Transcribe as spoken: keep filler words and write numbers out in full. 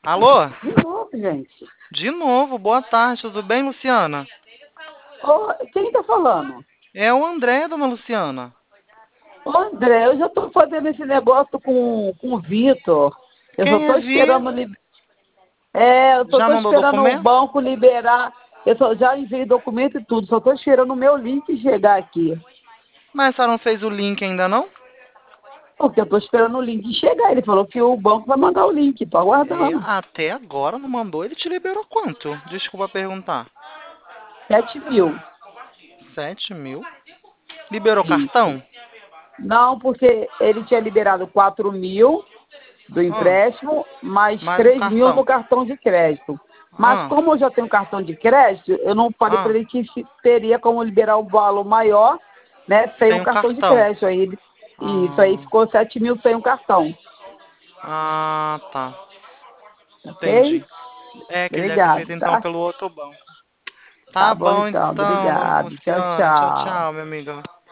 Alô? De novo, gente. De novo, boa tarde, tudo bem, Luciana? Ô, quem tá falando? É o André, dona Luciana. Ô, André, eu já tô fazendo esse negócio com, com o Vitor. Eu só Quem é tô esperando. Vitor? li- É, eu só Já tô mandou esperando o documento? banco liberar. Eu só já enviei documento e tudo. Só tô esperando o meu link chegar aqui. Mas a senhora não fez o link ainda não? Porque eu tô esperando o link chegar. Ele falou que o banco vai mandar o link. Tô É, aguardando. até agora não mandou, ele te liberou quanto? Desculpa perguntar. Sete mil. Sete mil? Liberou Isso. cartão? Não, porque ele tinha liberado quatro mil do Ah, empréstimo, mais mais o três mil cartão. no cartão de crédito. Mas Ah, como eu já tenho cartão de crédito, eu não falei para ah, ele que se- teria como liberar o valor maior, né, sem o sem o cartão de cartão. crédito. Aí ele, isso aí Ah, ficou sete mil sem o cartão, ah, tá. ok? Entendi. É que ele deve ter Obrigado, feito então tá? pelo outro banco. Tá Tá bom bom então, então, dona obrigado. Tchau, Luciana. Tchau, tchau. tchau, minha amiga.